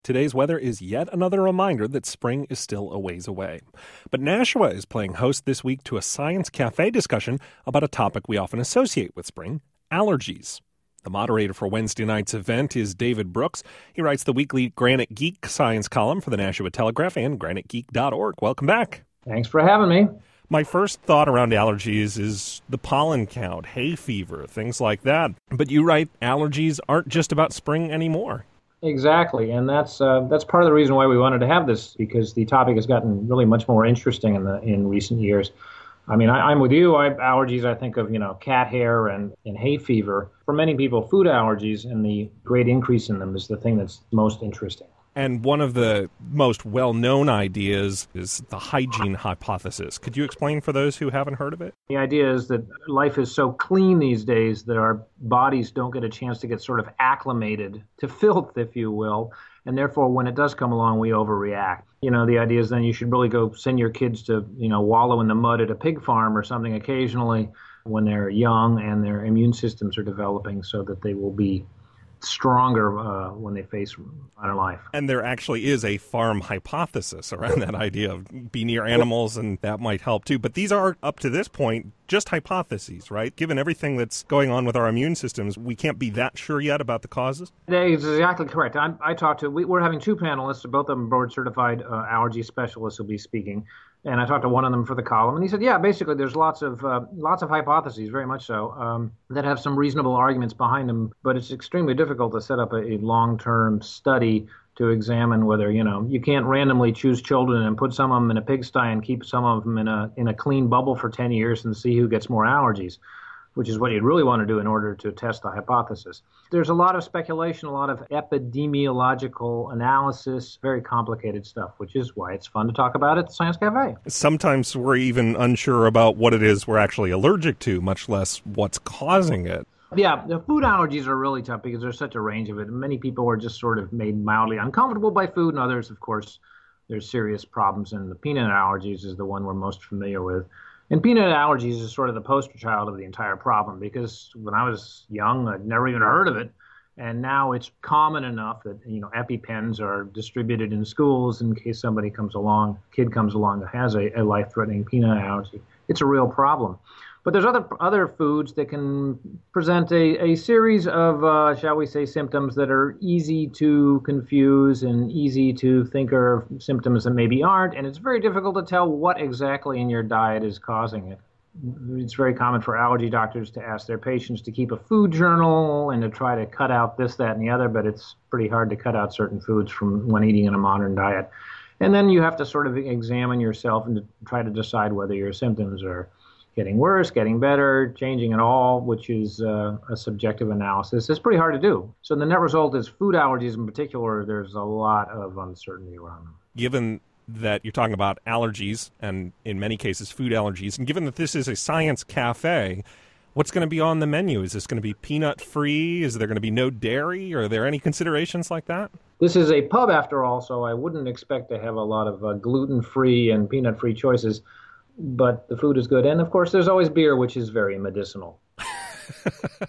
Today's weather is yet another reminder that spring is still a ways away. But Nashua is playing host this week to a Science Cafe discussion about a topic we often associate with spring, allergies. The moderator for Wednesday night's event is David Brooks. He writes the weekly Granite Geek science column for the Nashua Telegraph and granitegeek.org. Welcome back. Thanks for having me. My first thought around allergies is the pollen count, hay fever, things like that. But you write allergies aren't just about spring anymore. Exactly, and that's part of the reason why we wanted to have this, because the topic has gotten really much more interesting in recent years. I mean, I'm with you. Allergies, I think of, cat hair and hay fever. For many people, food allergies and the great increase in them is the thing that's most interesting. And one of the most well-known ideas is the hygiene hypothesis. Could you explain for those who haven't heard of it? The idea is that life is so clean these days that our bodies don't get a chance to get sort of acclimated to filth, if you will. And therefore, when it does come along, we overreact. The idea is then you should really go send your kids to, wallow in the mud at a pig farm or something occasionally when they're young and their immune systems are developing so that they will be stronger when they face modern life. And there actually is a farm hypothesis around that idea of be near animals, and that might help too. But these are, up to this point, just hypotheses, right? Given everything that's going on with our immune systems, we can't be that sure yet about the causes? That is exactly correct. We're having two panelists, both of them board-certified allergy specialists will be speaking. And I talked to one of them for the column, and he said, yeah, basically there's lots of hypotheses, very much so, that have some reasonable arguments behind them, but it's extremely difficult to set up a long-term study to examine whether, you can't randomly choose children and put some of them in a pigsty and keep some of them in a clean bubble for 10 years and see who gets more allergies, which is what you'd really want to do in order to test the hypothesis. There's a lot of speculation, a lot of epidemiological analysis, very complicated stuff, which is why it's fun to talk about at the Science Cafe. Sometimes we're even unsure about what it is we're actually allergic to, much less what's causing it. Yeah, the food allergies are really tough because there's such a range of it. Many people are just sort of made mildly uncomfortable by food, and others, of course, there's serious problems. And the peanut allergies is the one we're most familiar with. And peanut allergies is sort of the poster child of the entire problem, because when I was young, I'd never even heard of it. And now it's common enough that, EpiPens are distributed in schools in case kid comes along that has a life-threatening peanut allergy. It's a real problem. But there's other foods that can present a series of, shall we say, symptoms that are easy to confuse and easy to think are symptoms that maybe aren't. And it's very difficult to tell what exactly in your diet is causing it. It's very common for allergy doctors to ask their patients to keep a food journal and to try to cut out this, that, and the other, but it's pretty hard to cut out certain foods from when eating in a modern diet. And then you have to sort of examine yourself and to try to decide whether your symptoms are getting worse, getting better, changing at all, which is a subjective analysis. It's pretty hard to do. So the net result is food allergies in particular, there's a lot of uncertainty around them. Given that you're talking about allergies, and in many cases food allergies, and given that this is a science cafe, what's going to be on the menu? Is this going to be peanut-free? Is there going to be no dairy? Are there any considerations like that? This is a pub, after all, so I wouldn't expect to have a lot of gluten-free and peanut-free choices. But the food is good. And, of course, there's always beer, which is very medicinal.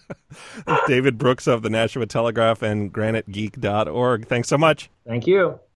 David Brooks of the Nashua Telegraph and granitegeek.org. Thanks so much. Thank you.